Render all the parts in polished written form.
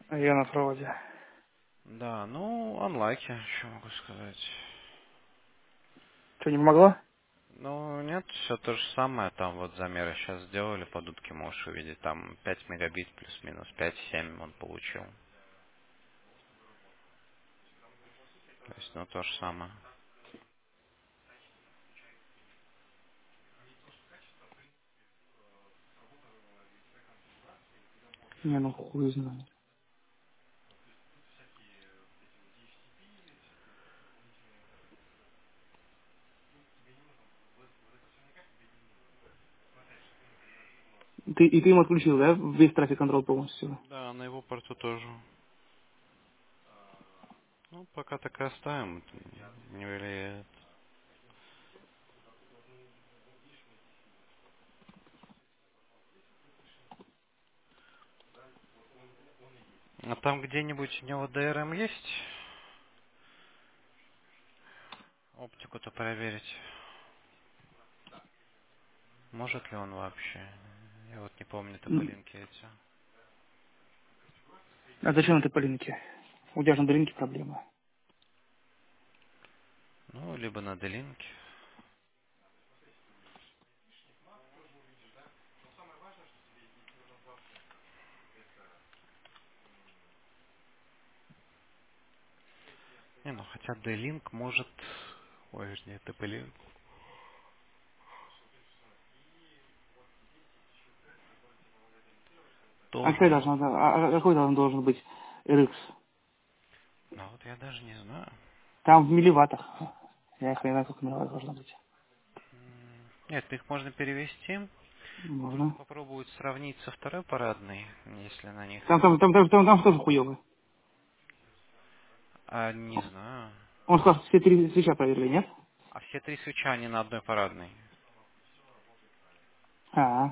Я на проводе. Да, ну, unlucky, что могу сказать. Что, не помогло? Ну, нет, все то же самое. Там вот замеры сейчас сделали, под утки можешь увидеть. Там 5 мегабит плюс-минус, 5-7 он получил. То есть, ну, то же самое. Не, ну хуй знает. Ты им отключил, да? Весь трафик контроль полностью. Да, на его порту тоже. Ну, пока так и оставим. Это не влияет. А там где-нибудь у него ДРМ есть? Оптику-то проверить. Может ли он вообще? Я вот не помню тополинки эти. А зачем это по линке? У тебя же на линке проблема. Ну, либо на делинке. Не, ну хотя D-Link может... Ой, вернее, TP-Link А какой должен... должен, какой там должен быть RX? Ну вот я даже не знаю. Там в милливаттах. Я хрен знаю, сколько милливатт должно быть. Нет, их можно перевести. Можно Можно. попробовать сравнить со второй парадной, если на них... Там тоже хуёво. А, не знаю. Он сказал, что все три свеча проверили, нет? А все три свеча, они на одной парадной. А,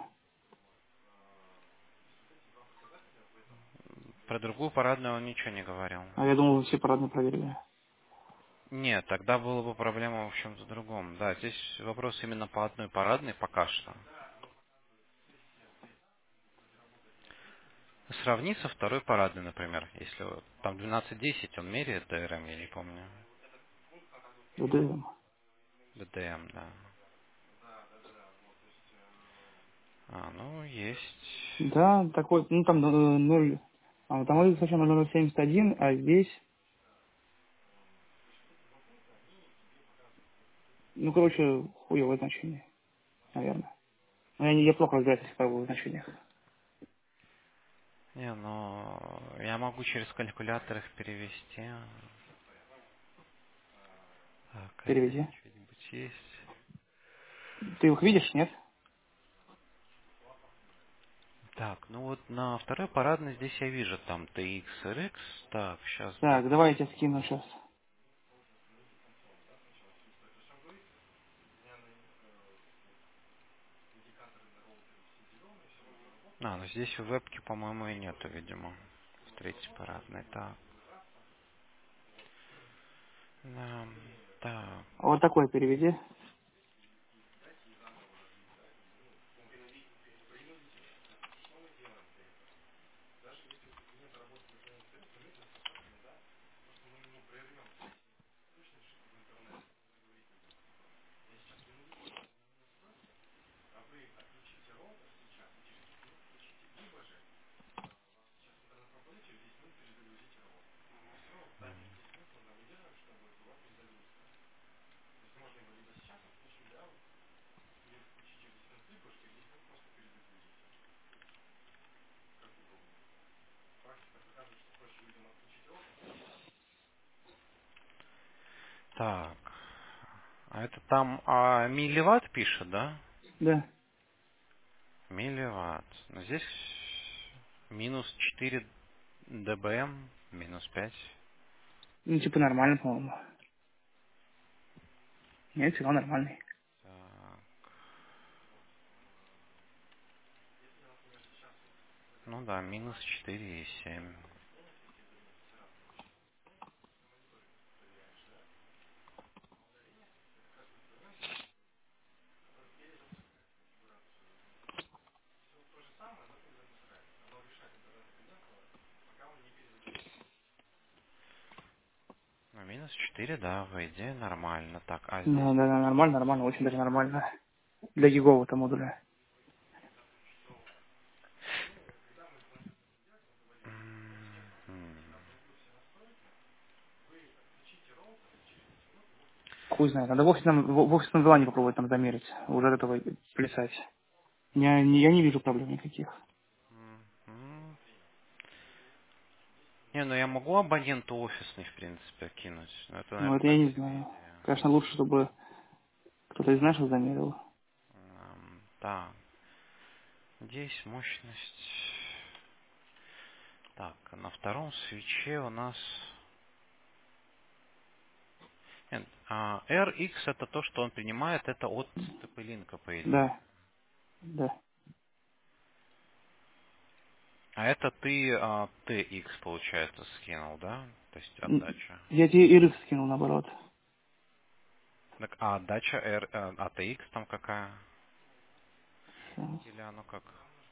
Про другую парадную он ничего не говорил. а я думал, вы все парадно проверили. Нет, тогда была бы проблема в чем-то другом. Да, здесь вопрос именно по одной парадной пока что. Сравни со второй парадной, например. Если вот там 12:10 он меряет ДРМ, я не помню. ДДМ. ДДМ, да. А, ну, есть. Да, такой, ну там 0. Там это сначала 0,71, а здесь, ну, короче, хуевое значение, наверное. Но я плохо разбираюсь в цифровых значениях. Не, ну, я могу через калькулятор их перевести. Так, а здесь Переведи. что-нибудь есть? Ты их видишь, нет? Так, ну вот на второй парадной здесь я вижу там TX, RX. Так, сейчас, да. Так, давай я тебе скину сейчас. А, ну здесь в вебке, по-моему, и нету, видимо. В третьей парадной. Так, да, так. Вот такой переведи. Так. А это там милливатт пишет, да? Да. Милливатт. Но здесь минус 4 дБм, минус 5. Ну, типа нормально, по-моему. Нет, сигнал нормальный. Так. Ну да, минус 4,7. -4, да, по идее нормально. Так, а здесь? Да, да, да, нормально, нормально, очень даже нормально. Для гигового-то модуля. М, Хуй знает. Надо в офисном желании попробовать там замерить. Уже от этого плясать. Я не вижу проблем никаких. м. Не, ну я могу абоненту офисный, в принципе, кинуть. Но это, Ну, наверное, это я не красивее знаю. идея. Конечно, лучше, чтобы кто-то из наших замерил. Так, здесь мощность. Так, на втором свече у нас... Нет, RX это то, что он принимает, это от TP-линка, по идее. Да, да. А это ты TX, получается, скинул, да? То есть отдача. Я тебе Ирис скинул, наоборот. Так, а отдача TX там какая? Щас. Или оно как?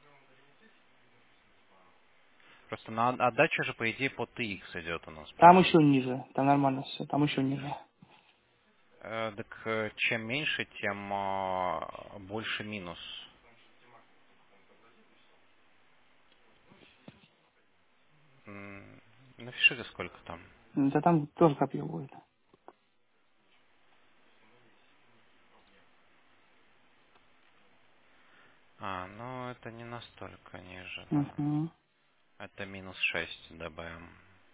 Просто на отдача же, по идее, по TX идет у нас, Там правильно? еще ниже. Там нормально все. Там еще ниже. Так чем меньше, тем больше минус. Напиши, сколько там. Да там тоже копье будет. Ну это не настолько ниже, да. Угу. Это минус 6 дБ.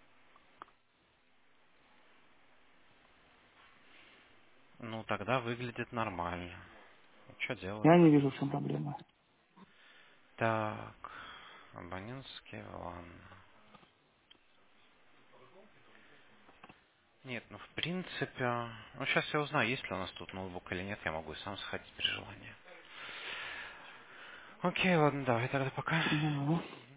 Ну, тогда выглядит нормально. Что делать? Я не вижу, в чем проблема. Так, абонентский, ладно. Нет, ну в принципе... Ну, сейчас я узнаю, есть ли у нас тут ноутбук или нет. Я могу и сам сходить при желании. Окей, ладно, давай тогда пока. Давай.